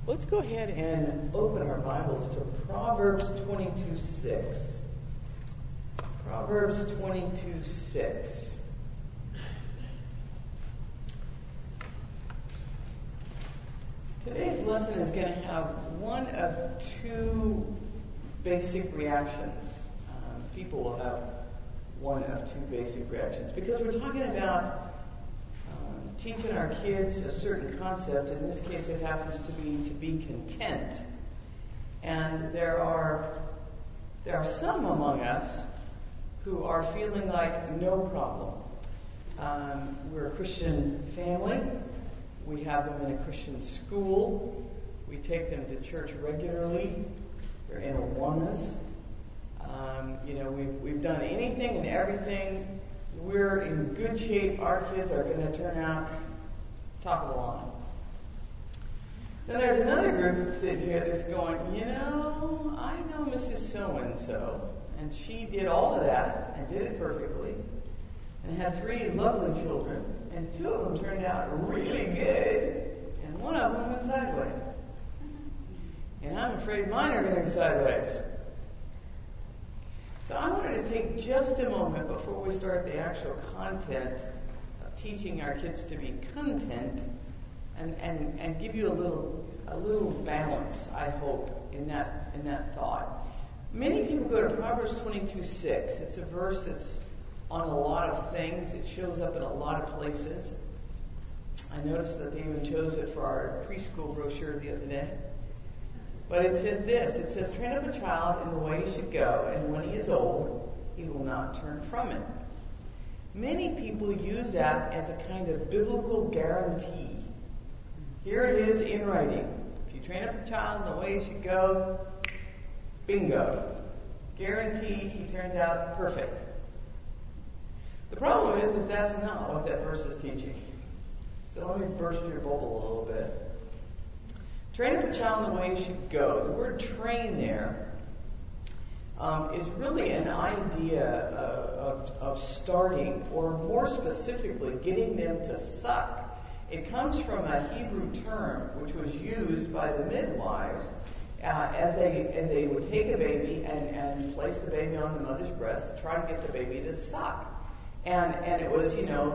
Let's go ahead and open our Bibles to Proverbs 22:6. Proverbs 22:6. Today's lesson is going to have one of two basic reactions. People will have one of two basic reactions because we're talking about teaching our kids a certain concept. In this case, it happens to be content. And there are some among us who are feeling like no problem. We're a Christian family. We have them in a Christian school. We take them to church regularly. They're in Awanas. We've done anything and everything. We're in good shape. Our kids are going to turn out top of the line. Then there's another group that's sitting here that's going, I know Mrs. So-and-so, and she did all of that and did it perfectly, and had 3 lovely children, and 2 of them turned out really good, and 1 of them went sideways. And I'm afraid mine are going to go sideways. So I wanted to take just a moment before we start the actual content of teaching our kids to be content and give you a little balance, I hope, in that thought. Many people go to Proverbs 22:6. It's a verse that's on a lot of things. It shows up in a lot of places. I noticed that they even chose it for our preschool brochure the other day. But it says this, it says, train up a child in the way he should go, and when he is old, he will not turn from it. Many people use that as a kind of biblical guarantee. Here it is in writing. If you train up a child in the way he should go, bingo. Guarantee he turns out perfect. The problem is that's not what that verse is teaching. So let me burst your bubble a little bit. Train up a child in the way he should go. The word train there is really an idea of starting, or more specifically, getting them to suck. It comes from a Hebrew term which was used by the midwives as they would take a baby and place the baby on the mother's breast to try to get the baby to suck. And it was,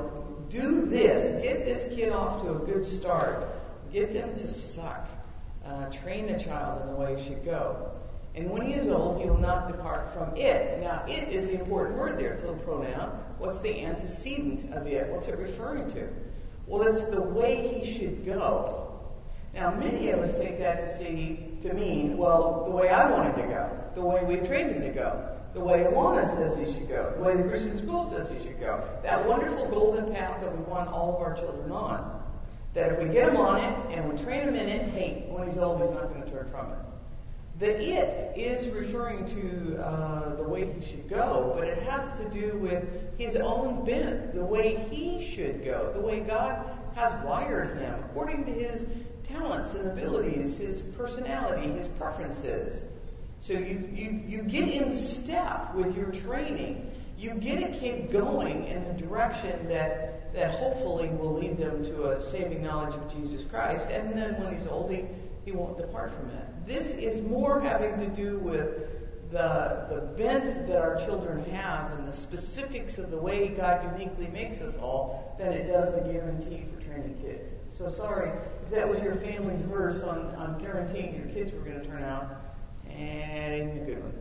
do this, get this kid off to a good start, get them to suck. Train the child in the way he should go. And when he is old, he will not depart from it. Now, it is the important word there. It's a little pronoun. What's the antecedent of it? What's it referring to? Well, it's the way he should go. Now, many of us take that to mean, well, the way I want him to go, the way we've trained him to go, the way Awana says he should go, the way the Christian school says he should go, that wonderful golden path that we want all of our children on. That if we get him on it and we train him in it, hey, when he's old, he's not going to turn from it. The it is referring to the way he should go, but it has to do with his own bent, the way he should go, the way God has wired him, according to his talents and abilities, his personality, his preferences. So you get in step with your training. You get a kid going in the direction that hopefully will lead them to a saving knowledge of Jesus Christ, and then when he's old, he won't depart from it. This is more having to do with the bent that our children have and the specifics of the way God uniquely makes us all than it does a guarantee for training kids. So sorry if that was your family's verse on guaranteeing your kids were going to turn out, and it ain't a good one.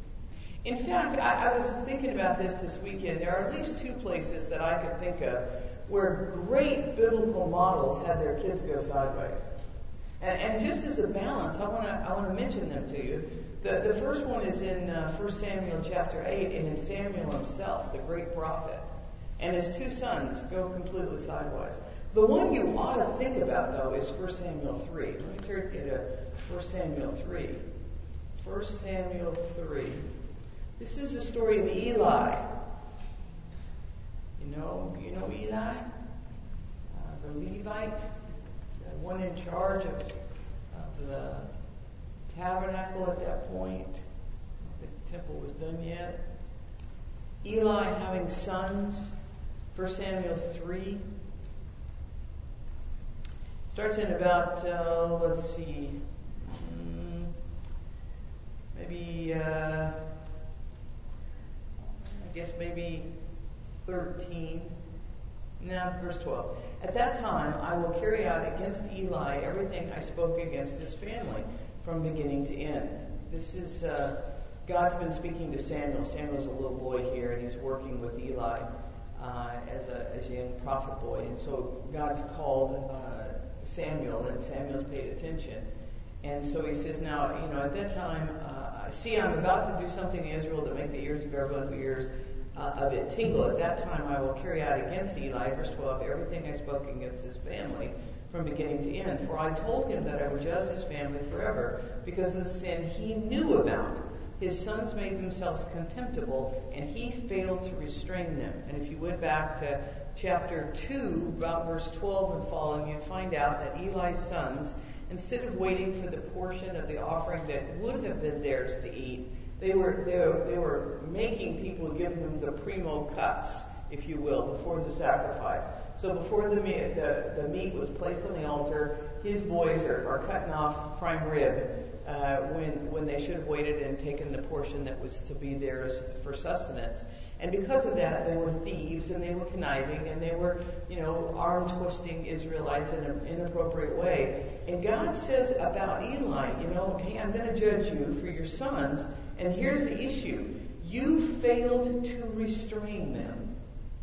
In fact, I was thinking about this weekend. There are at least 2 places that I could think of where great biblical models had their kids go sideways. And just as a balance, I want to mention them to you. The first one is in 1 Samuel chapter 8, and it's Samuel himself, the great prophet. And his 2 sons go completely sideways. The one you ought to think about, though, is 1 Samuel 3. Let me turn you to 1 Samuel 3. 1 Samuel 3. This is the story of Eli. You know Eli? The Levite, the one in charge of the tabernacle at that point. I don't think the temple was done yet. Eli having sons. 1 Samuel 3. Starts in about, let's see, maybe, I guess maybe 13. Now, verse 12. At that time, I will carry out against Eli everything I spoke against his family from beginning to end. This is, God's been speaking to Samuel. Samuel's a little boy here, and he's working with Eli as a young prophet boy. And so God's called Samuel, and Samuel's paid attention. And so he says, now, at that time, see, I'm about to do something in Israel to make the ears of everyone who hears of it tingle. At that time, I will carry out against Eli, verse 12, everything I spoke against his family from beginning to end. For I told him that I would judge his family forever because of the sin he knew about. His sons made themselves contemptible, and he failed to restrain them. And if you went back to chapter 2, about verse 12 and following, you'd find out that Eli's sons, instead of waiting for the portion of the offering that would have been theirs to eat, they were making people give them the primo cuts, if you will, before the sacrifice. So before the meat was placed on the altar, his boys are cutting off prime rib when they should have waited and taken the portion that was to be theirs for sustenance. And because of that, they were thieves, and they were conniving, and they were, arm-twisting Israelites in an inappropriate way. And God says about Eli, hey, I'm going to judge you for your sons, and here's the issue. You failed to restrain them.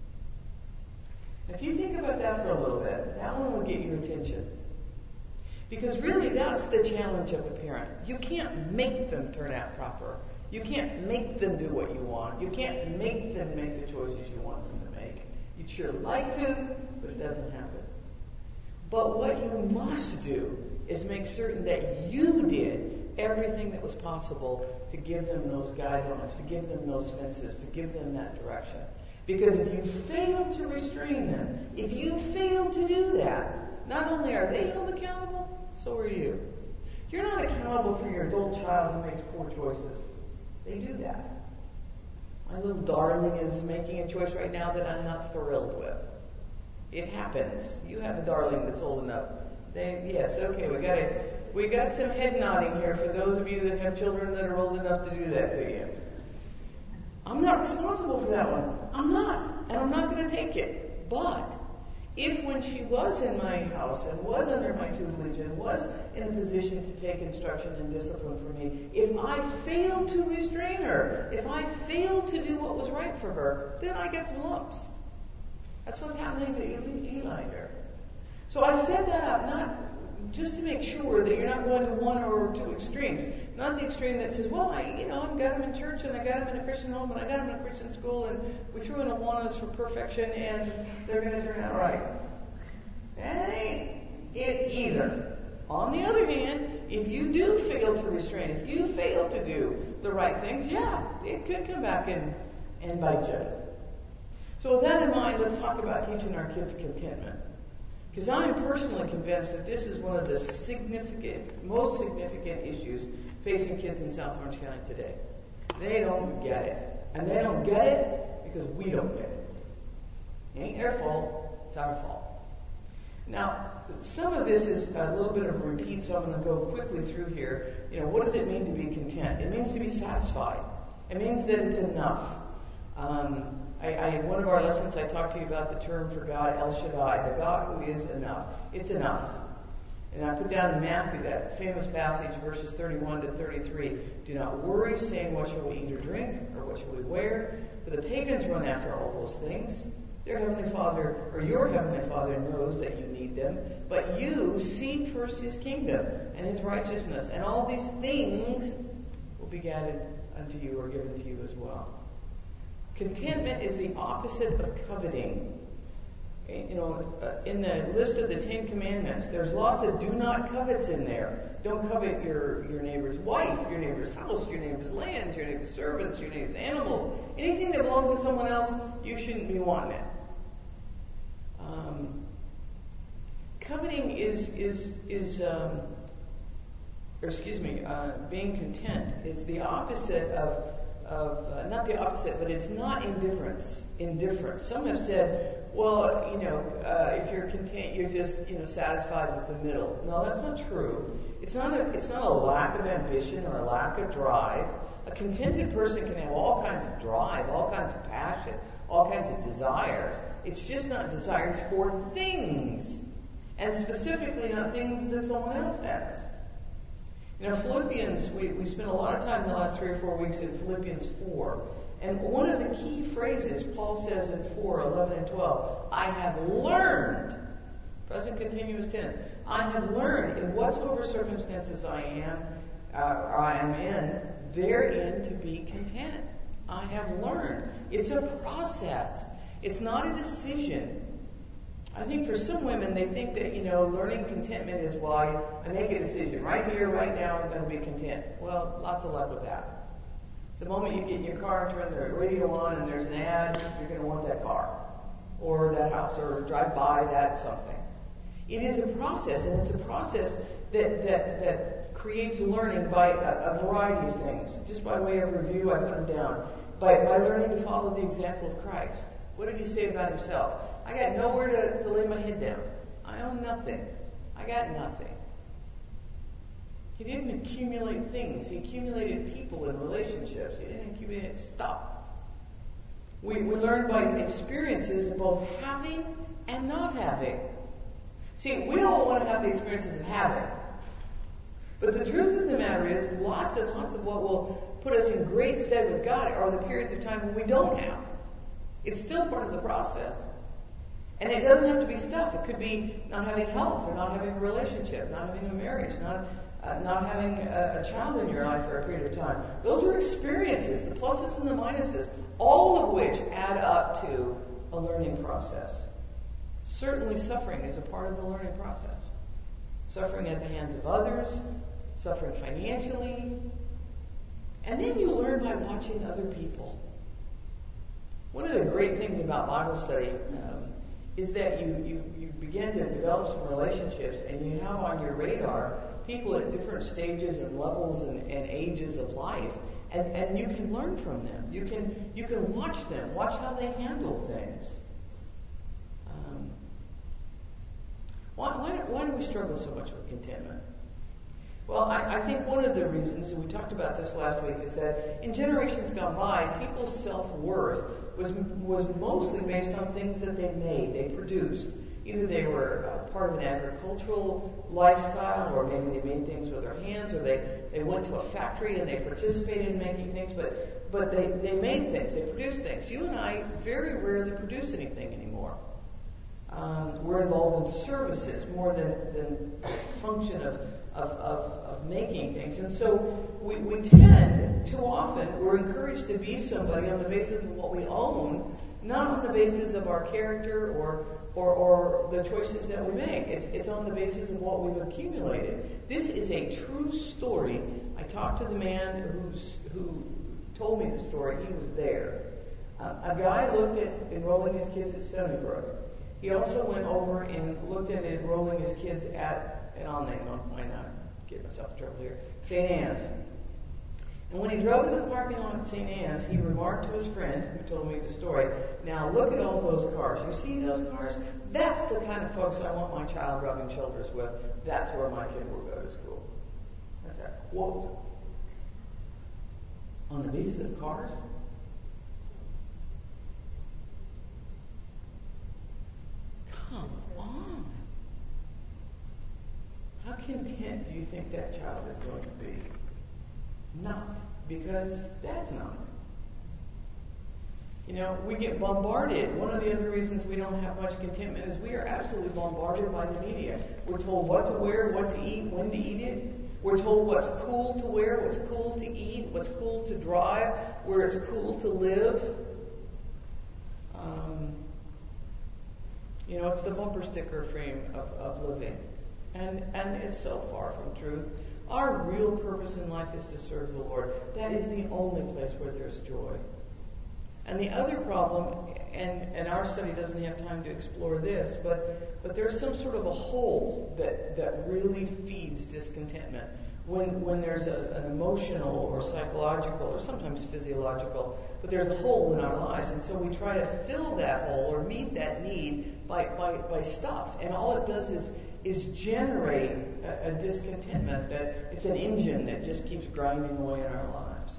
If you think about that for a little bit, that one will get your attention. Because really, that's the challenge of a parent. You can't make them turn out proper. You can't make them do what you want. You can't make them make the choices you want them to make. You'd sure like to, but it doesn't happen. But what you must do is make certain that you did everything that was possible to give them those guidelines, to give them those fences, to give them that direction. Because if you fail to restrain them, if you fail to do that, not only are they held accountable, so are you. You're not accountable for your adult child who makes poor choices. They do that. My little darling is making a choice right now that I'm not thrilled with. It happens. You have a darling that's old enough. Yes, okay, we got some head nodding here for those of you that have children that are old enough to do that to you. I'm not responsible for that one. I'm not. And I'm not going to take it. But if when she was in my house and was under my tutelage and was in a position to take instruction and discipline from me, if I failed to restrain her, if I failed to do what was right for her, then I get some lumps. That's what's happening to Eli here. So I set that up not just to make sure that you're not going to one or two extremes. Not the extreme that says, well, I've got them in church, and I got them in a Christian home, and I got them in a Christian school, and we threw in Awanas for perfection, and they're going to turn out right. That ain't it either. On the other hand, if you do fail to restrain, if you fail to do the right things, it could come back and bite you. So with that in mind, let's talk about teaching our kids contentment. Because I'm personally convinced that this is one of the most significant issues facing kids in South Orange County today. They don't get it. And they don't get it because we don't get it. It ain't their fault, it's our fault. Now, some of this is a little bit of a repeat, so I'm going to go quickly through here. What does it mean to be content? It means to be satisfied. It means that it's enough. One of our lessons, I talked to you about the term for God, El Shaddai, the God who is enough. It's enough. And I put down in Matthew that famous passage, verses 31 to 33. Do not worry, saying, what shall we eat or drink, or what shall we wear? For the pagans run after all those things. Your Heavenly Father knows that you need them. But you seek first His kingdom and His righteousness, and all these things will be added unto you or given to you as well. Contentment is the opposite of coveting. Okay? In the list of the 10 Commandments, there's lots of do not covets in there. Don't covet your neighbor's wife, your neighbor's house, your neighbor's lands, your neighbor's servants, your neighbor's animals. Anything that belongs to someone else, you shouldn't be wanting it. Coveting being content is the opposite of not the opposite, but it's not indifference. Some have said well, if you're content, you're just, satisfied with the middle. No, that's not true. It's not a lack of ambition or a lack of drive. A contented person can have all kinds of drive, all kinds of passion, all kinds of desires. It's just not desires for things, and specifically not things that someone else has. Philippians, we spent a lot of time in the last 3 or 4 weeks in Philippians 4. And one of the key phrases Paul says in 4:11 and 12, I have learned, present continuous tense, I have learned in whatsoever circumstances I am in, therein to be content. I have learned. It's a process. It's not a decision. I think for some women, they think that, learning contentment is, well, I make a decision. Right here, right now, I'm going to be content. Well, lots of luck with that. The moment you get in your car and turn the radio on and there's an ad, you're going to want that car or that house or drive by that something. It is a process, and it's a process that creates learning by a variety of things. Just by way of review, I put them down. By learning to follow the example of Christ. What did he say about himself? I got nowhere to lay my head down. I own nothing. I got nothing. He didn't accumulate things. He accumulated people and relationships. He didn't accumulate stuff. We learn by experiences of both having and not having. See, we all want to have the experiences of having. But the truth of the matter is, lots and lots of what will put us in great stead with God are the periods of time when we don't have. It's still part of the process. And it doesn't have to be stuff. It could be not having health, or not having a relationship, not having a marriage, not having a child in your life for a period of time. Those are experiences, the pluses and the minuses, all of which add up to a learning process. Certainly suffering is a part of the learning process. Suffering at the hands of others, suffering financially. And then you learn by watching other people. One of the great things about Bible study is that you begin to develop some relationships, and you have on your radar people at different stages and levels and ages of life, and you can learn from them. You can watch them, watch how they handle things. Why do we struggle so much with contentment? Well, I think one of the reasons, and we talked about this last week, is that in generations gone by, people's self-worth was mostly based on things that they made, they produced. Either they were part of an agricultural lifestyle, or maybe they made things with their hands, or they went to a factory and they participated in making things, but they made things, they produced things. You and I very rarely produce anything anymore. We're involved in services more than function of making things. And so we tend, too often, we're encouraged to be somebody on the basis of what we own, not on the basis of our character or the choices that we make. It's on the basis of what we've accumulated. This is a true story. I talked to the man who told me the story. He was there. A guy looked at enrolling his kids at Stony Brook. He also went over and looked at enrolling his kids at, and I'll name them, why not get myself in trouble here, St. Anne's. And when he drove into the parking lot at St. Anne's, he remarked to his friend, who told me the story, now look at all those cars. You see those cars? That's the kind of folks I want my child rubbing shoulders with. That's where my kid will go to school. That's a quote. On the basis of cars? Come on. How content do you think that child is going to be? Not. Because that's not. We get bombarded. One of the other reasons we don't have much contentment is we are absolutely bombarded by the media. We're told what to wear, what to eat, when to eat it. We're told what's cool to wear, what's cool to eat, what's cool to drive, where it's cool to live. It's the bumper sticker frame of living. And it's so far from truth. Our real purpose in life is to serve the Lord. That is the only place where there's joy. And the other problem, and our study doesn't have time to explore this, but there's some sort of a hole that really feeds discontentment. When there's an emotional or psychological or sometimes physiological, but there's a hole in our lives, and so we try to fill that hole or meet that need by stuff, and all it does is generate a discontentment that it's an engine that just keeps grinding away in our lives.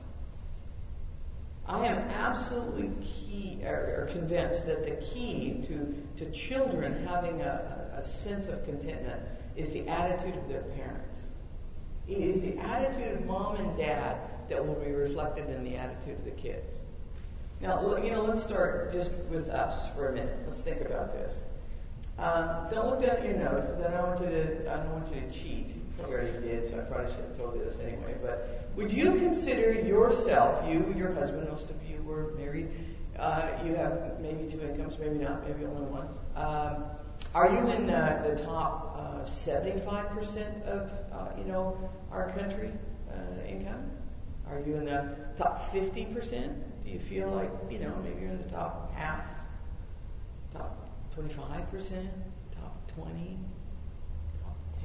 I am absolutely convinced that the key to children having a sense of contentment is the attitude of their parents. It is the attitude of mom and dad that will be reflected in the attitude of the kids. Now, let's start just with us for a minute. Let's think about this. Don't look down at your notes because I don't want you to cheat. You probably already did, so I probably should have told you this anyway. But would you consider yourself, your husband, most of you were married, you have maybe 2 incomes, maybe not, maybe only one. Are you in the top 75% of our country income? Are you in the top 50%? Do you feel like maybe you're in the top half, top 25%, top 20, top 10?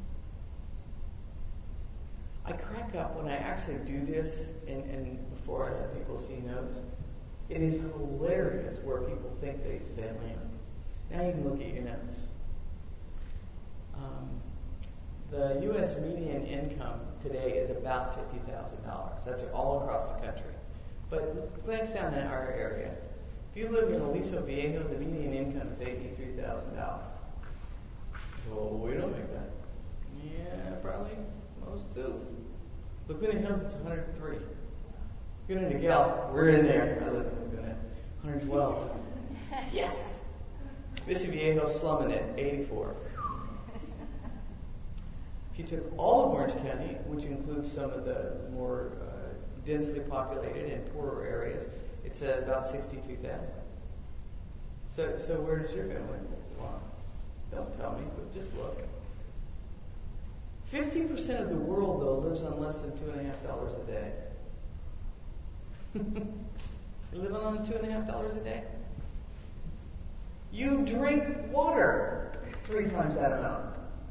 I crack up when I actually do this, and before I let people see notes. It is hilarious where people think they land. Now you can look at your notes. The U.S. median income today is about $50,000. That's all across the country. But glance down in our area. If you live in Aliso Viejo, the median income is $83,000. So we don't make that. Yeah, probably most do. Laguna Hills is 103. Laguna Niguel, we're in there. I live in Laguna, 112. Yes. Mission Viejo slumming it, 84. If you took all of Orange County, which includes some of the more densely populated and poorer areas, it's about 62,000. So where does your family belong? Don't tell me, but just look. 50% of the world, though, lives on less than $2.50 a day. You're living on $2.50 a day? You drink water 3 times that amount.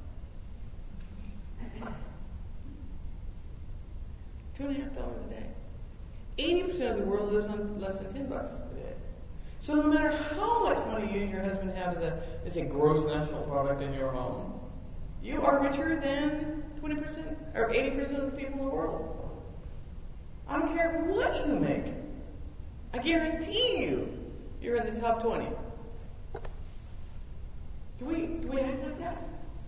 $2.50 a day. 80% of the world lives on less than $10 a day. So no matter how much money you and your husband have as a gross national product in your home, you are richer than 20% or 80% of the people in the world. I don't care what you make. I guarantee you're in the top 20. Do we act like that?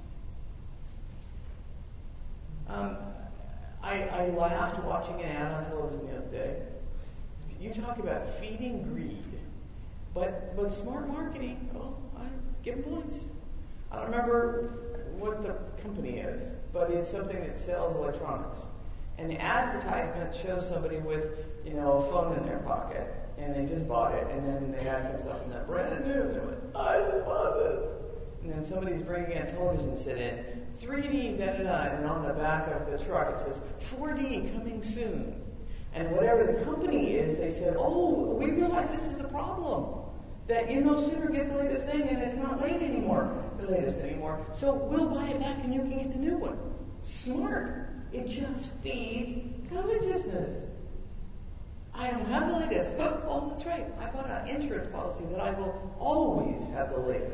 I laughed watching an ad on television the other day. You talk about feeding greed, but smart marketing. Oh, I give them points. I don't remember what the company is, but it's something that sells electronics. And the advertisement shows somebody with a phone in their pocket, and they just bought it, and then the ad comes up and they're brand new, and they went, I just bought this. And then somebody's bringing a television set in, 3D, da-da-da, and on the back of the truck it says, 4D coming soon. And whatever the company is, they said, oh, we realize this is a problem. That you no sooner get the latest thing and it's not the latest anymore. So we'll buy it back and you can get the new one. Smart. It just feeds covetousness. I don't have the latest. Oh, that's right. I bought an insurance policy that I will always have the latest.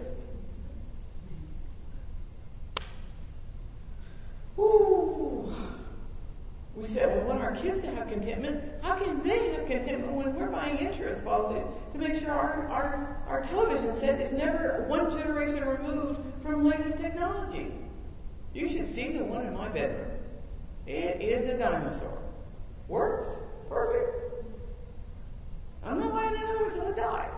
Woo! We said we want our kids to have contentment. How can they have contentment when we're buying insurance policies to make sure our television set is never one generation removed from latest technology? You should see the one in my bedroom. It is a dinosaur. Works. Perfect. I'm not buying another one until it dies.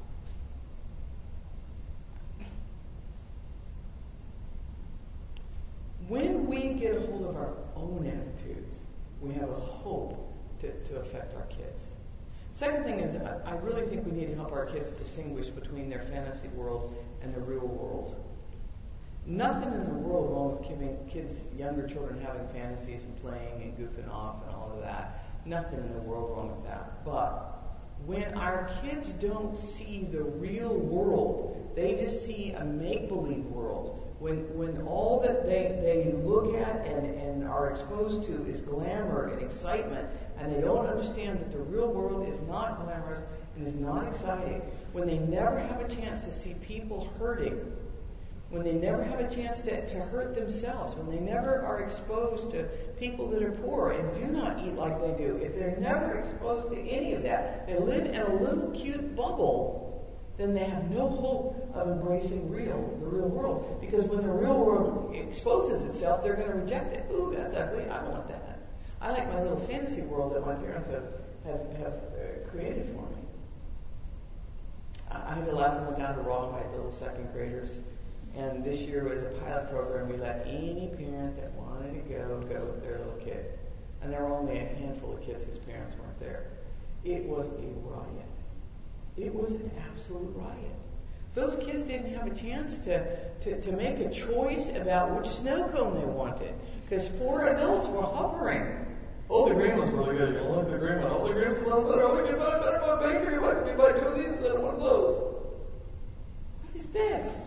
When we get a hold of our own attitudes, we have a hope to affect our kids. Second thing is, I really think we need to help our kids distinguish between their fantasy world and the real world. Nothing in the world wrong with giving kids, younger children, having fantasies and playing and goofing off and all of that. Nothing in the world wrong with that. But When our kids don't see the real world, they just see a make-believe world. When all that they look at and are exposed to is glamour and excitement, and they don't understand that the real world is not glamorous and is not exciting, when they never have a chance to see people hurting, when they never have a chance to hurt themselves, when they never are exposed to people that are poor and do not eat like they do, if they're never exposed to any of that, they live in a little cute bubble, then they have no hope of embracing the real world. Because when the real world exposes itself, they're going to reject it. Ooh, that's ugly. I don't want that. I like my little fantasy world that my parents have created for me. I had to laugh and look down to Raw, my little second graders. And this year was a pilot program. We let any parent that wanted to go with their little kid. And there were only a handful of kids whose parents weren't there. It was a riot. It was an absolute riot. Those kids didn't have a chance to make a choice about which snow cone they wanted. Because 4 adults were hovering. Oh, the green one's really good. You don't like the green one. Oh, the green one's a little better. Oh, we can buy better one bakery. Why don't you buy 2 of these instead of 1 of those? What is this?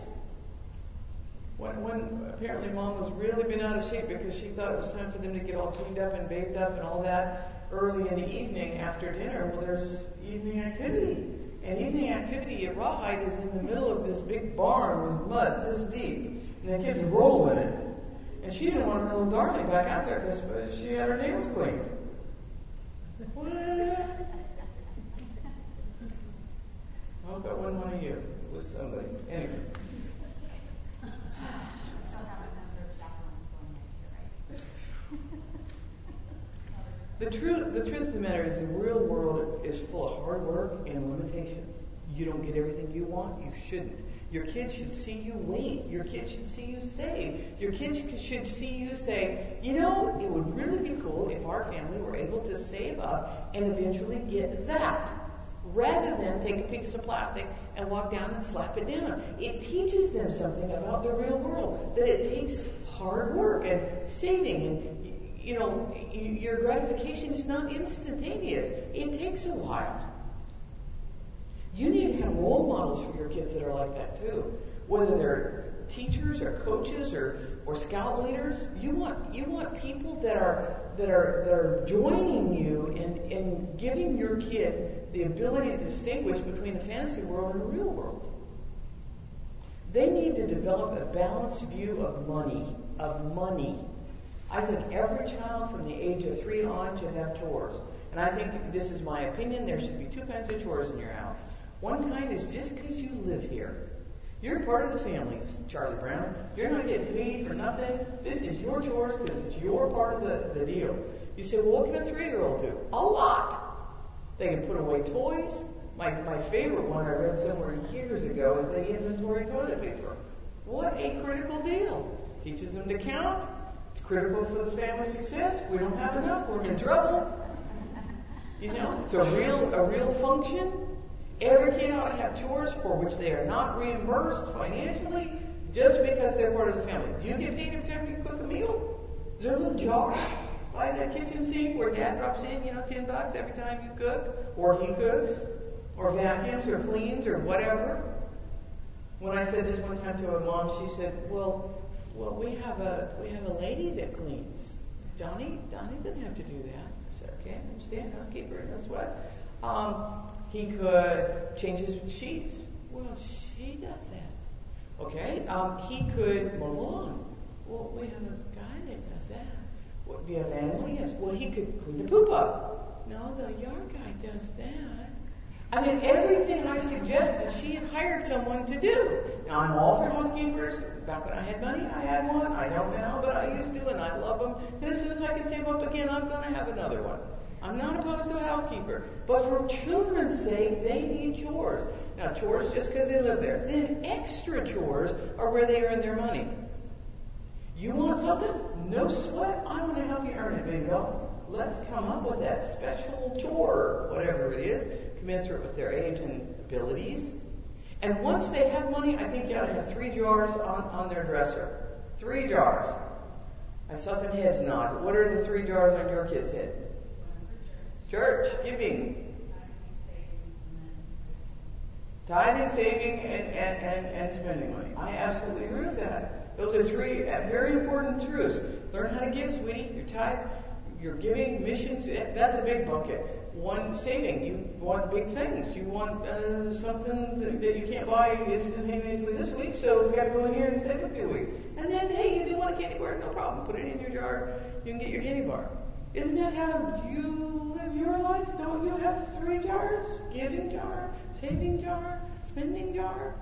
When apparently Mom was really been out of shape because she thought it was time for them to get all cleaned up and bathed up and all that early in the evening after dinner. Well, there's evening activity. And evening activity at Rawhide is in the middle of this big barn with mud this deep. And the kids roll in it. And she didn't want her little darling back out there because she had her nails cleaned. What? I hope that wasn't one of you. It was somebody. Anyway. The truth of the matter is the real world is full of hard work and limitations. You don't get everything you want, you shouldn't. Your kids should see you wait. Your kids should see you save. Your kids should see you say, you know, it would really be cool if our family were able to save up and eventually get that, rather than take a piece of plastic and walk down and slap it down. It teaches them something about the real world, that it takes hard work and saving, and you know, your gratification is not instantaneous. It takes a while. You need to have role models for your kids that are like that too. Whether they're teachers or coaches or scout leaders, you want people that are joining you in giving your kid the ability to distinguish between the fantasy world and the real world. They need to develop a balanced view of money. I think every child from the age of 3 on should have chores. And I think, this is my opinion, there should be 2 kinds of chores in your house. One kind is just because you live here. You're part of the family, Charlie Brown. You're not getting paid for nothing. This is your chores because it's your part of the deal. You say, well, what can a 3-year-old do? A lot. They can put away toys. My favorite one I read somewhere years ago is they inventory toilet paper. What a critical deal. Teaches them to count. It's critical for the family success. If we don't have enough, we're in trouble. You know, it's a real function. Every kid ought to have chores for which they are not reimbursed financially just because they're part of the family. Do you get paid every time you cook a meal? Is there a little jar by that kitchen sink where Dad drops in, $10 every time you cook, or he cooks, or vacuums, or cleans, or whatever? When I said this one time to a mom, she said, Well, we have a lady that cleans. Donnie doesn't have to do that. I said, okay, I understand, housekeeper, no sweat. He could change his sheets. Well, she does that. Okay, he could mow the lawn. Well, we have a guy that does that. Well, do you have an animal? Yes. Well, he could clean the poop up. No, the yard guy does that. I mean, everything I suggested, she had hired someone to do. Now, I'm all for housekeepers. Back when I had money, I had one. I don't now, but I used to, and I love them. And as soon as I can save up again, I'm going to have another one. I'm not opposed to a housekeeper. But for children's sake, they need chores. Now, chores just because they live there. Then extra chores are where they earn their money. You want something? No sweat. I'm going to help you earn it, bingo. Let's come up with that special chore, whatever it is, commensurate with their age and abilities. And once they have money, I think you ought to have 3 jars on their dresser. 3 jars. I saw some heads nod. What are the 3 jars on your kid's head? Church, giving. Tithing, saving, and spending money. I absolutely agree with that. Those are three very important truths. Learn how to give, sweetie. Your tithe, your giving, missions, that's a big bucket. One, saving. You want big things. You want something that you can't buy instantaneously this week, so it's got to go in here and save a few weeks. And then, hey, you do want a candy bar? No problem. Put it in your jar. You can get your candy bar. Isn't that how you live your life? Don't you have 3 jars? Giving jar, saving jar, spending jar?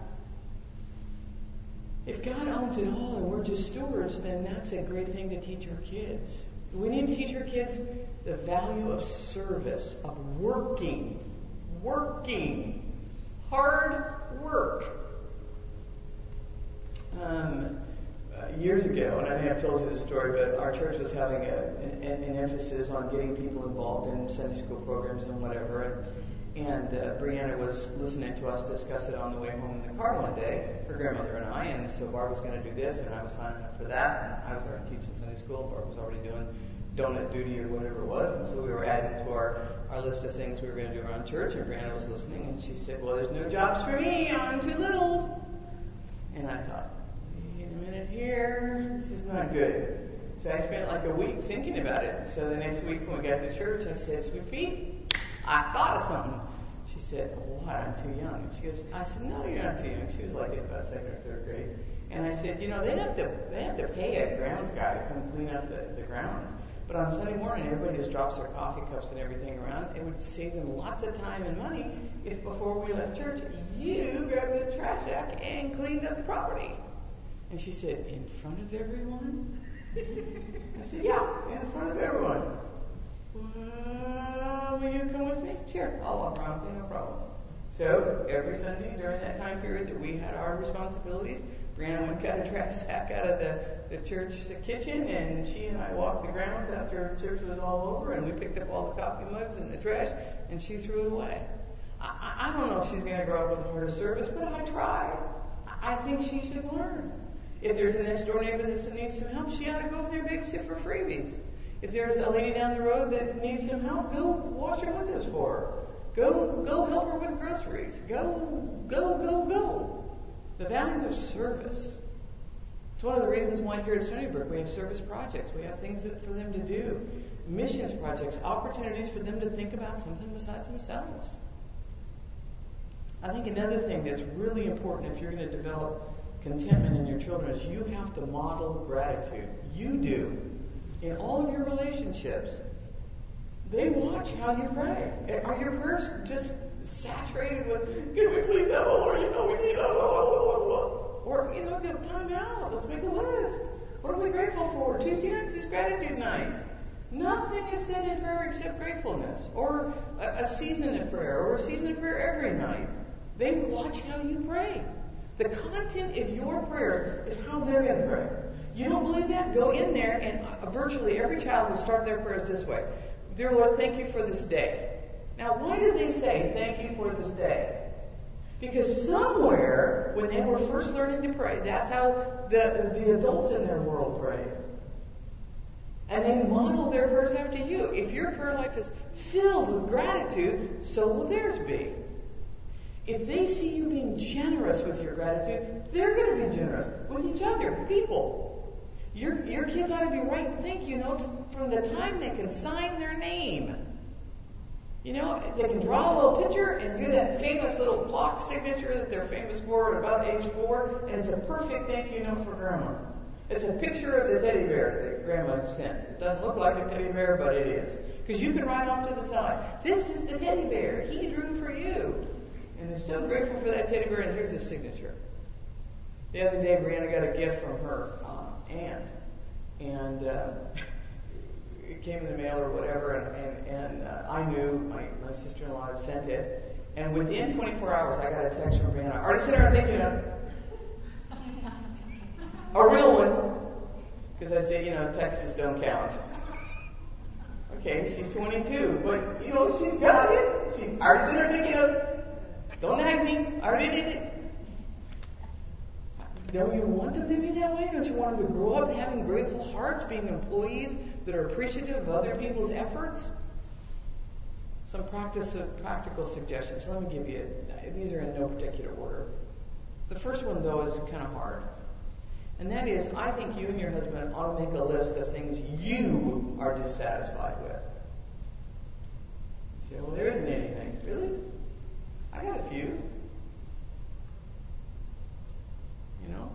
If God owns it all and we're just stewards, then that's a great thing to teach our kids. We need to teach our kids the value of service, of working, hard work. Years ago, and I may have told you this story, but our church was having an emphasis on getting people involved in Sunday school programs and whatever. And Brianna was listening to us discuss it on the way home in the car one day, her grandmother and I, and so Barb was going to do this, and I was signing up for that, and I was already teaching Sunday school, Barb was already doing donut duty or whatever it was, and so we were adding to our list of things we were going to do around church, and Brianna was listening, and she said, well, there's no jobs for me, I'm too little. And I thought, wait a minute here, this is not good. So I spent like a week thinking about it. So the next week when we got to church, I said, Sweet Pete, I thought of something. She said, what, I'm too young. And she goes, I said, no, you're not too young. She was like in about 2nd or 3rd grade. And I said, you know, they have to pay a grounds guy to come clean up the grounds. But on Sunday morning, everybody just drops their coffee cups and everything around. It would save them lots of time and money if before we left church, you grabbed the trash sack and cleaned up the property. And she said, in front of everyone? I said, yeah, in front of everyone. Well, will you come with me? Sure, I'll walk around with you, no problem. So every Sunday during that time period that we had our responsibilities, Brianna went and got a trash sack out of the church kitchen, and she and I walked the grounds after church was all over, and we picked up all the coffee mugs and the trash, and she threw it away. I don't know if she's going to grow up with a heart of service, but I tried. I think she should learn. If there's a next door neighbor that needs some help, she ought to go over there and babysit for freebies. If there's a lady down the road that needs some help, go wash her windows for her. Go help her with groceries. Go. The value of service. It's one of the reasons why here at Stony Brook we have service projects. We have things for them to do. Missions projects, opportunities for them to think about something besides themselves. I think another thing that's really important if you're going to develop contentment in your children is you have to model gratitude. You do. In all of your relationships, they watch how you pray. Are your prayers just saturated with, can we please have Lord, we need or, time out, let's make a list. What are we grateful for? Tuesday nights is gratitude night. Nothing is said in prayer except gratefulness, or a season of prayer, or a season of prayer every night. They watch how you pray. The content of your prayers is how they're going to pray. You don't believe that? Go in there, and virtually every child will start their prayers this way. Dear Lord, thank you for this day. Now, why did they say thank you for this day? Because somewhere, when they were first learning to pray, that's how the adults in their world pray. And they model their prayers after you. If your prayer life is filled with gratitude, so will theirs be. If they see you being generous with your gratitude, they're going to be generous with each other, with people. Your kids ought to be writing thank you notes from the time they can sign their name. They can draw a little picture and do that famous little clock signature that they're famous for at about age 4, and it's a perfect thank you note for Grandma. It's a picture of the teddy bear that Grandma sent. It doesn't look like a teddy bear, but it is. Because you can write off to the side, this is the teddy bear. He drew for you. And they're so grateful for that teddy bear, and here's his signature. The other day, Brianna got a gift from her aunt, and it came in the mail or whatever, and I knew my sister-in-law had sent it, and within 24 hours, I got a text from Brianna. I already sent her a thank you note. A real one. Because I said, texts don't count. Okay, she's 22, but, she's got it. I already sent her a thank you note. Don't nag me. I already did it. Don't you want them to be that way? Don't you want them to grow up having grateful hearts, being employees that are appreciative of other people's efforts? some practical suggestions. Let me give you, these are in no particular order. The first one, though, is kind of hard. And that is, I think you and your husband ought to make a list of things you are dissatisfied with. You say, well, there isn't anything. Really? I got a few. You know?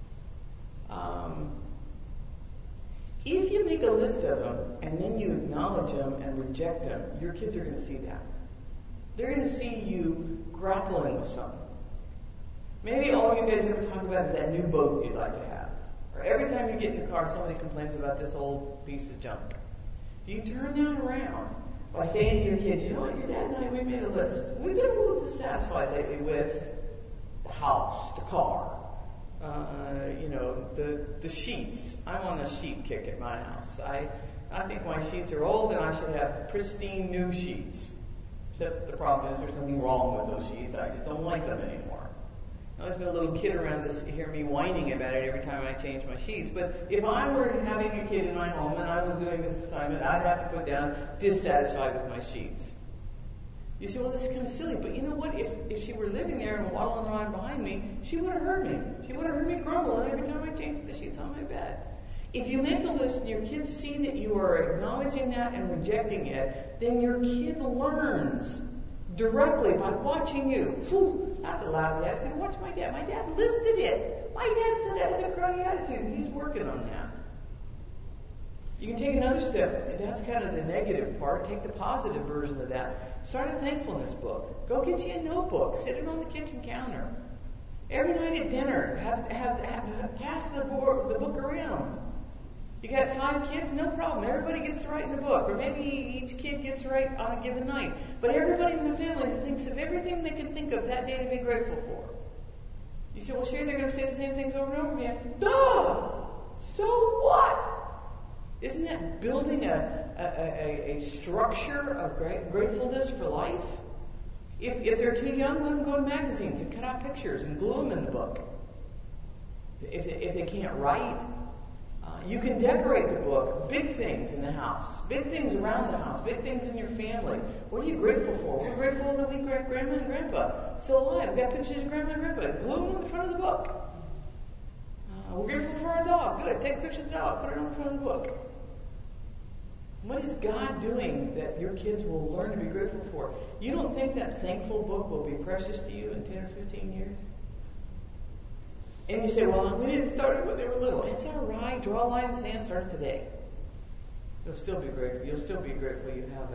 If you make a list of them and then you acknowledge them and reject them, your kids are going to see that. They're going to see you grappling with something. Maybe all you guys ever talk about is that new boat you'd like to have. Or every time you get in the car, somebody complains about this old piece of junk. You turn that around by saying to your kids, you know what, your dad and I, we made a list. We've been a little dissatisfied lately with the house, the car, the sheets. I'm on a sheet kick at my house. I think my sheets are old and I should have pristine new sheets. Except the problem is there's nothing wrong with those sheets. I just don't like them anymore. Now, there's been a little kid around to hear me whining about it every time I change my sheets. But if I were having a kid in my home and I was doing this assignment, I'd have to put down dissatisfied with my sheets. You say, well, this is kind of silly, but you know what? If she were living there and waddling around behind me, she would have heard me. She would have heard me grumbling every time I changed the sheets on my bed. If you make a list and your kids see that you are acknowledging that and rejecting it, then your kid learns directly by watching you. Whew, that's a lousy attitude. Watch my dad. My dad listed it. My dad said that was a crummy attitude, and he's working on that. You can take another step. That's kind of the negative part. Take the positive version of that. Start a thankfulness book. Go get you a notebook. Sit it on the kitchen counter. Every night at dinner, pass the book around. You got 5 kids, no problem. Everybody gets to write in the book. Or maybe each kid gets to write on a given night. But everybody in the family thinks of everything they can think of that day to be grateful for. You say, well, sure, they're going to say the same things over and over again. Duh! So what? Isn't that building a structure of gratefulness for life? If they're too young, let them go to magazines and cut out pictures and glue them in the book. If they can't write, you can decorate the book. Big things in the house, big things around the house, big things in your family. What are you grateful for? We're grateful that we got Grandma and Grandpa still alive. We've got pictures of Grandma and Grandpa. Glue them on the front of the book. We're grateful for our dog. Good. Take a picture of the dog. Put it on the front of the book. What is God doing that your kids will learn to be grateful for? You don't think that thankful book will be precious to you in 10 or 15 years? And you say, well, we didn't start it when they were little. It's all right. Draw a line in the sand. Start it today. You'll still be grateful. You'll still be grateful you have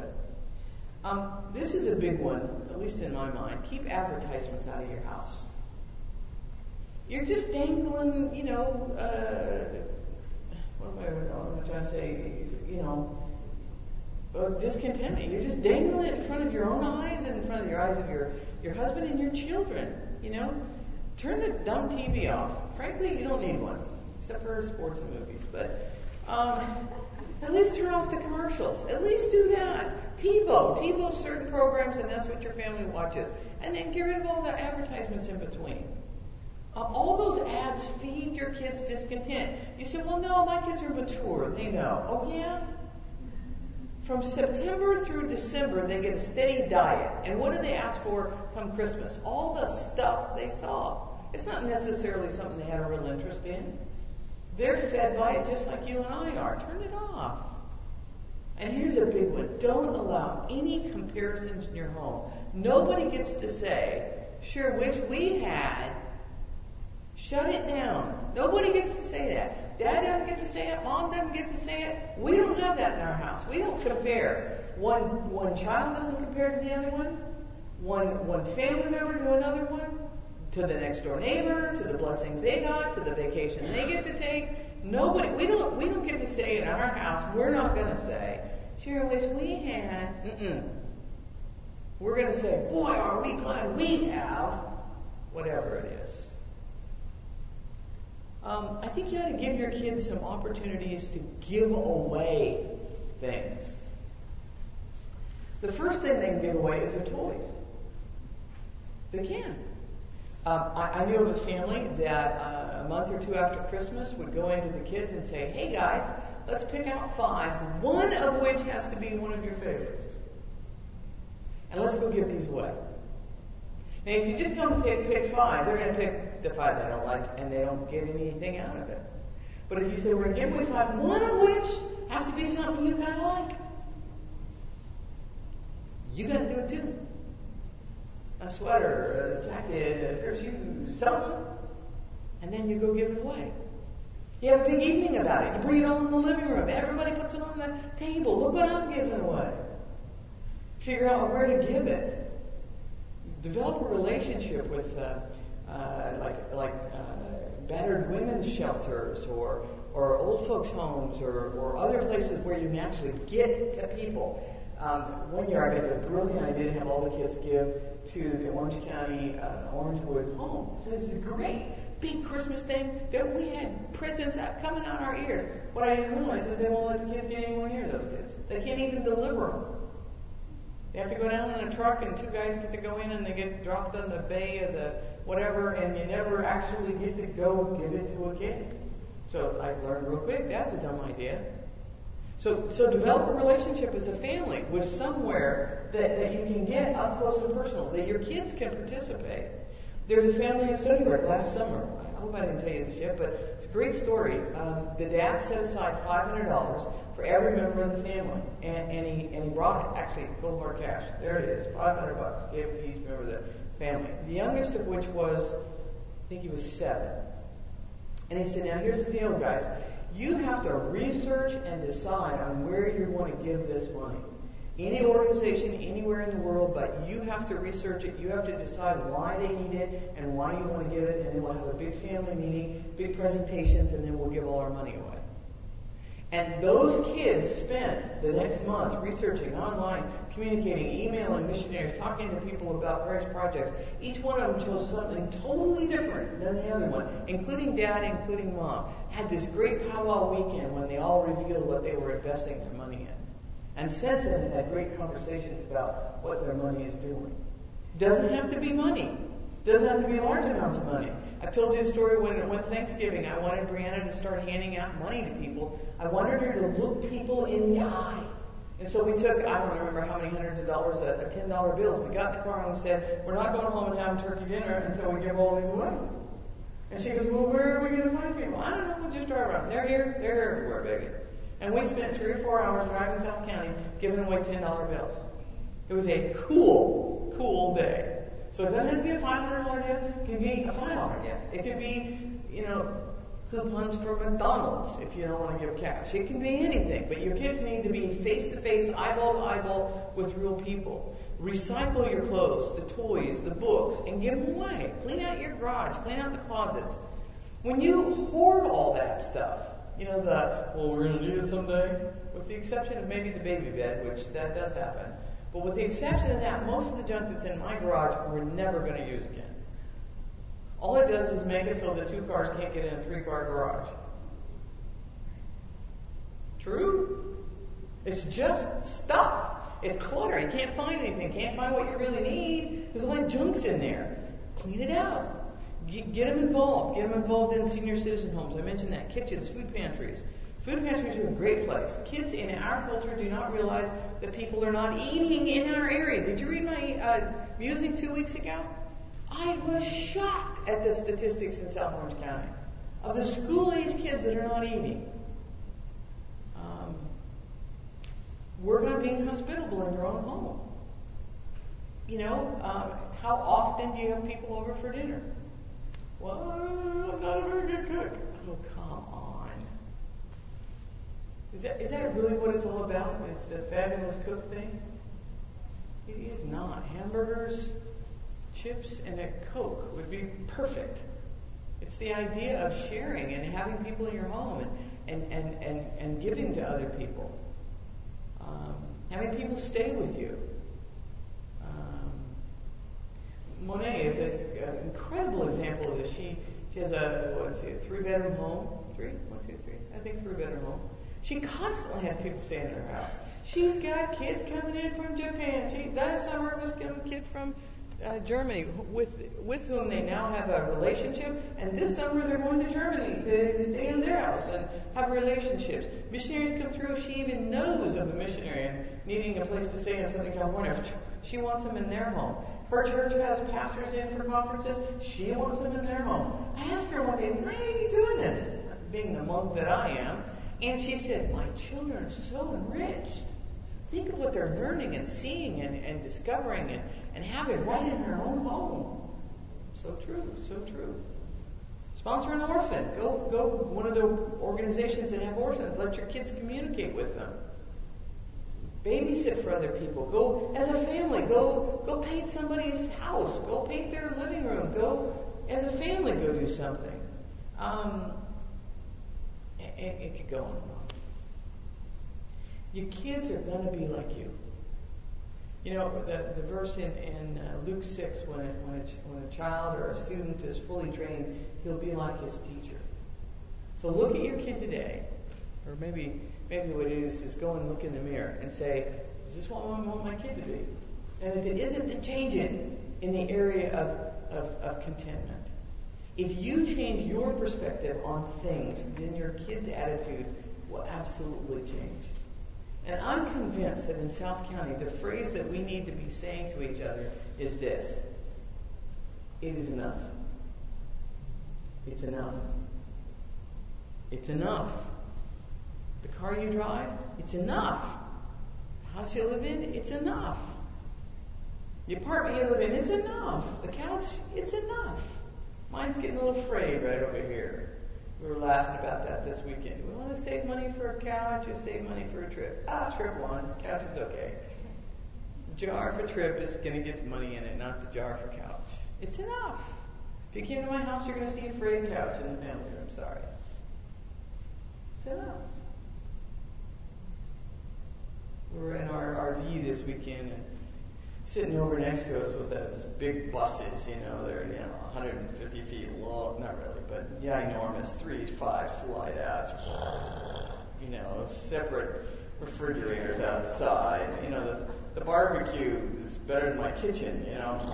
it. This is a big one, at least in my mind. Keep advertisements out of your house. You're just dangling, what am I trying to say? Discontentment. You're just dangling it in front of your own eyes and in front of your eyes of your husband and your children. Turn the dumb TV off. Frankly, you don't need one, except for sports and movies. But at least turn off the commercials. At least do that. TiVo certain programs, and that's what your family watches. And then get rid of all the advertisements in between. All those ads feed your kids discontent. You say, well, no, my kids are mature. They know. Oh, yeah? From September through December, they get a steady diet. And what do they ask for come Christmas? All the stuff they saw. It's not necessarily something they had a real interest in. They're fed by it just like you and I are. Turn it off. And here's a big one. Don't allow any comparisons in your home. Nobody gets to say, sure, wish we had. Shut it down. Nobody gets to say that. Dad doesn't get to say it. Mom doesn't get to say it. We don't have that in our house. We don't compare. One child doesn't compare to the other one. One family member to another one. To the next door neighbor. To the blessings they got. To the vacation they get to take. Nobody. We don't get to say it in our house. We're not going to say, sure, wish we had. We're going to say, boy, are we glad we have. Whatever it is. I think you ought to give your kids some opportunities to give away things. The first thing they can give away is their toys. They can. I knew of a family that a month or two after Christmas would go into the kids and say, hey guys, let's pick out 5, one of which has to be one of your favorites. and let's go give these away. And if you just tell them to pick 5, they're going to pick the 5 they don't like, and they don't get anything out of it. But if you say, we're going to give away 5, one of which has to be something you kind of like, you got to do it too. A sweater, a jacket, a pair of shoes, something. And then you go give it away. You have a big evening about it. You bring it all in the living room. Everybody puts it on the table. Look what I'm giving away. Figure out where to give it. Develop a relationship with battered women's shelters or old folks' homes or other places where you can actually get to people. One year I got a brilliant idea to have all the kids give to the Orange County Orangewood home. So this is a great big Christmas thing that we had presents coming out our ears. What I didn't realize is they won't let the kids get anywhere near those kids. They can't even deliver them. They have to go down in a truck, and 2 guys get to go in, and they get dropped on the bay of the whatever, and you never actually get to go give it to a kid. So I learned real quick, that's a dumb idea. So develop a relationship as a family with somewhere that you can get up close and personal, that your kids can participate. There's a family in Stony Brook last summer. I hope I didn't tell you this yet, but it's a great story. The dad set aside $500 for every member of the family, and he brought it, actually, cold hard cash. There it is, $500. Gave it to each member of the family. The youngest of which was, I think he was 7. And he said, now here's the deal, guys. You have to research and decide on where you want to give this money. Any organization, anywhere in the world, but you have to research it. You have to decide why they need it and why you want to give it, and then we'll have a big family meeting, big presentations, and then we'll give all our money away. And those kids spent the next month researching online, communicating, emailing missionaries, talking to people about various projects. Each one of them chose something totally different than the other one, including dad, including mom. Had this great powwow weekend when they all revealed what they were investing their money in. And since then, had great conversations about what their money is doing. Doesn't have to be money. Doesn't have to be large amounts of money. I've told you the story when Thanksgiving, I wanted Brianna to start handing out money to people. I wanted her to look people in the eye. And so we took, I don't remember how many hundreds of dollars, of $10 bills. We got in the car and we said, we're not going home and having turkey dinner until we give all these away. And she goes, well, where are we going to find people? I don't know, we'll just drive around. They're here, they're everywhere, baby. And we spent 3 or 4 hours driving South County giving away $10 bills. It was a cool day. So it doesn't have to be a $500 gift. It can be a $5 gift. It could be, coupons for McDonald's if you don't want to give cash. It can be anything. But your kids need to be face-to-face, eyeball-to-eyeball with real people. Recycle your clothes, the toys, the books, and give them away. Clean out your garage. Clean out the closets. When you hoard all that stuff, we're going to need it someday, with the exception of maybe the baby bed, which that does happen. But with the exception of that, most of the junk that's in my garage, we're never going to use again. All it does is make it so that 2 cars can't get in a 3-car garage. True? It's just stuff. It's clutter. You can't find anything. Can't find what you really need. There's all that junk's in there. Clean it out. Get them involved. Get them involved in senior citizen homes. I mentioned that. Kitchens, food pantries. Food pantries are a great place. Kids in our culture do not realize that people are not eating in our area. Did you read my musing 2 weeks ago? I was shocked at the statistics in South Orange County of the school-age kids that are not eating. We're not being hospitable in your own home. How often do you have people over for dinner? Well, I'm not a very good cook. Oh, come on. Is that really what it's all about? Is the fabulous cook thing? It is not. Hamburgers, chips, and a Coke would be perfect. It's the idea of sharing and having people in your home and giving to other people. Having people stay with you. Monet is an incredible example of this. She has a 3-bedroom home. 3? 1, 2, 3. I think 3-bedroom home. She constantly has people staying in her house. She's got kids coming in from Japan. That summer was a kid from Germany with whom they now have a relationship. And this summer they're going to Germany to stay in their house and have relationships. Missionaries come through. She even knows of the missionary and needing a place to stay in Southern California. She wants them in their home. Her church has pastors in for conferences. She wants them in their home. I asked her one day, why are you doing this? Being the monk that I am. And she said, my children are so enriched. Think of what they're learning and seeing and discovering and having right in their own home. So true, so true. Sponsor an orphan. Go one of the organizations that have orphans. Let your kids communicate with them. Babysit for other people. Go as a family. Go paint somebody's house. Go paint their living room. Go as a family. Go do something. It could go on and on. Your kids are going to be like you. You know, the verse in Luke 6, when a child or a student is fully trained, he'll be like his teacher. So look at your kid today, or maybe what it is go and look in the mirror and say, is this what I want my kid to be? And if it isn't, then change it in the area of contentment. If you change your perspective on things, then your kid's attitude will absolutely change. And I'm convinced that in South County, the phrase that we need to be saying to each other is this: it is enough. It's enough. It's enough. The car you drive, it's enough. The house you live in, it's enough. The apartment you live in, it's enough. The couch, it's enough. Mine's getting a little frayed right over here. We were laughing about that this weekend. Do we want to save money for a couch or save money for a trip? Trip one. Couch is okay. Jar for trip is going to get money in it, not the jar for couch. It's enough. If you came to my house, you're going to see a frayed couch in the family room. Sorry. It's enough. We were in our RV this weekend, and sitting over next to us was those big buses, they're 150 feet long, not really, but ginormous, 3, 5 slide outs, separate refrigerators outside. The barbecue is better than my kitchen,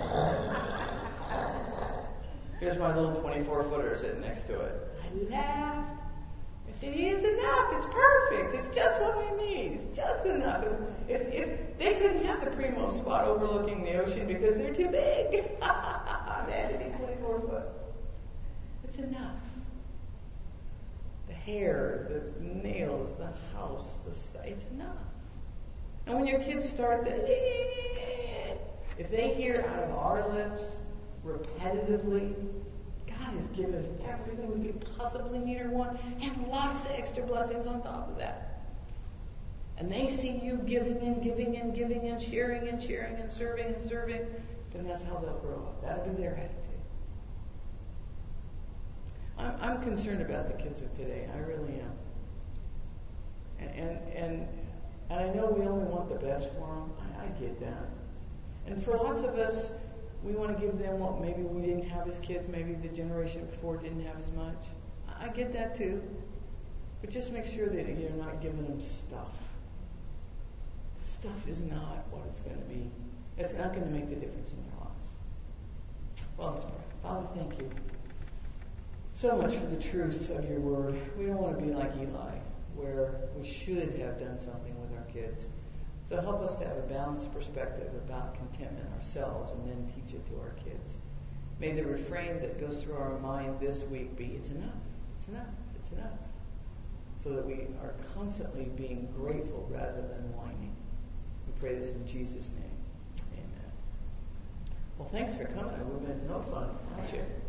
Here's my little 24-footer sitting next to it. I laughed. I said, it is enough. It's perfect. It's just what we need. It's just enough. If they couldn't have the primo spot overlooking the ocean because they're too big, they had to be 24 foot. It's enough. The hair, the nails, the house, the stuff. It's enough. And when your kids start if they hear out of our lips repetitively, God has given us everything we could possibly need or want, and lots of extra blessings on top of that. And they see you giving in, sharing and serving, then that's how they'll grow up. That'll be their attitude. I'm concerned about the kids of today. I really am. And I know we only want the best for them. I get that. And for lots of us, we want to give them what maybe we didn't have as kids, maybe the generation before didn't have as much. I get that too. But just make sure that you're not giving them stuff. Stuff is not what it's going to be. It's not going to make the difference in their lives. Well, let's pray. Father, thank you so much for the truth of your word. We don't want to be like Eli, where we should have done something with our kids. So help us to have a balanced perspective about contentment ourselves and then teach it to our kids. May the refrain that goes through our mind this week be, it's enough, it's enough, it's enough. So that we are constantly being grateful rather than whining. We pray this in Jesus' name. Amen. Well, thanks for coming. It would have been no fun, weren't you?